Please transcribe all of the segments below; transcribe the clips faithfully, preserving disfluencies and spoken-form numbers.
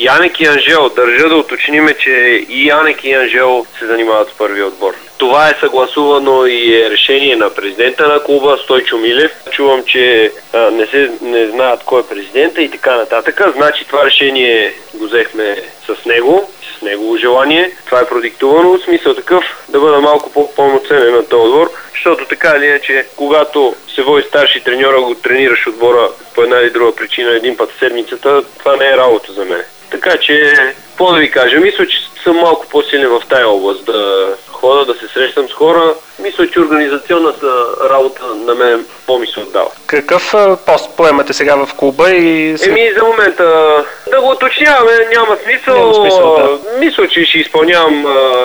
Янек и Анжел. Държа да уточниме, че и Янек и Анжел се занимават с първия отбор. Това е съгласувано и е решение на президента на клуба Стойчо Милев. Чувам, че а, не се не знаят кой е президента и така нататък. Значи това решение го взехме с него, с негово желание. Това е продиктувано. Смисъл такъв да бъда малко по-пълноценен на този отбор, защото така или иначе, когато се води старши треньора, го тренираш отбора по една или друга причина един път в седмицата, това не е работа за мен. Така че, какво да ви кажа, мисля, че съм малко по-силен в тая област, да хода, да се срещам с хора. Мисля, че организационната работа на мен по-ми се отдава. Какъв пост поемате сега в клуба? И... Еми, за момента да го уточняваме, няма смисъл. Няма смисъл, да. Мисля, че ще изпълнявам,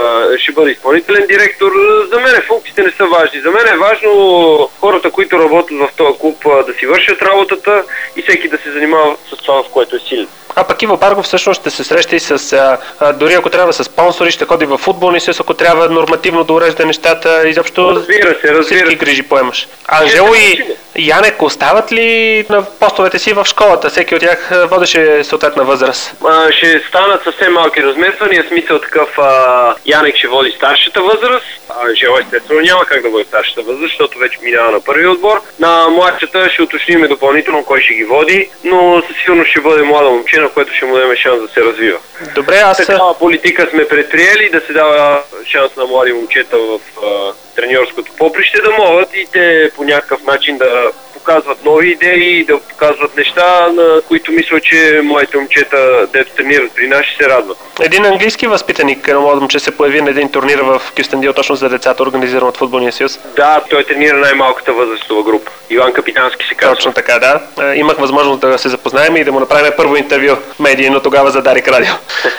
ще бъда изпълнителен директор. За мен функциите не са важни. За мен е важно хората, които работят в този клуб, да си вършат работата и всеки да се занимава с това, в което е силен. А пък Иво Баргов всъщност ще се среща и с, а, дори ако трябва с спонсори, ще ходи в футболни съюз, ако трябва нормативно да урежда нещата, изобщо разбира се, разбира всички се. грижи поемаш. Анжел и Янек остават ли на постовете си в школата? Всеки от тях водеше съответна възраст. А, ще станат съвсем малки размествания, смисъл такъв а, Янек ще води старшата възраст, а Анжел естествено няма как да води старшата възраст, защото вече минава на първи отбор. На младшата ще уточним допълнително кой ще ги води, но със сигурност ще бъде млада момче, на което ще му дадем шанс да се развива. Добре, аз... Такава политика сме предприели, да се дава шанс на млади момчета в а, треньорското поприще, да могат и те по някакъв начин да показват нови идеи, да показват неща, на които мисля, че моите момчета, дето тренират при нас, ще се радват. Един английски възпитаник на младо момче се появи на един турнир в Кюстендил точно за децата, организиран от Футболния съюз. Да, той тренира най-малката възрастова група. Иван Капитански се казва. Точно така, да. Имах възможност да се запознаем и да му направим първо интервю медийно тогава за Дарик Радио.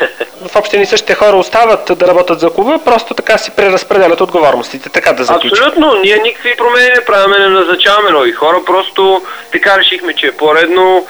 В общи ни същите хора остават да работят за клуба, просто така си преразпределят отговорностите, така да заключим. Абсолютно, ние никакви промени не правим, не назначаваме нови хора, просто така решихме, че е по-редно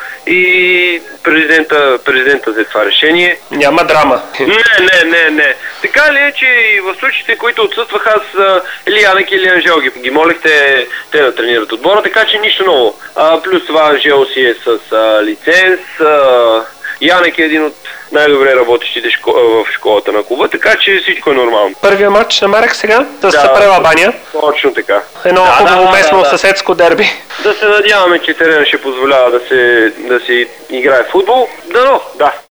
и президента, президента взе това решение. Няма драма. Не, не, не, не. Така ли е, че и в случаите, които отсъствах аз, или Янек или Анжел ги, ги молихте те да тренират отбора, така че нищо ново. А, плюс това Анжел си е с а, лиценз, а, Янек е един от най-добре работещите шко... в школата на клуба, така че всичко е нормално. Първия матч на Марек сега с да, Апрела Баня. Точно така. Едно да, хубаво да, местно да, да. съседско дерби. Да се надяваме, че терена ще позволява да се, да се играе футбол. Дано, да.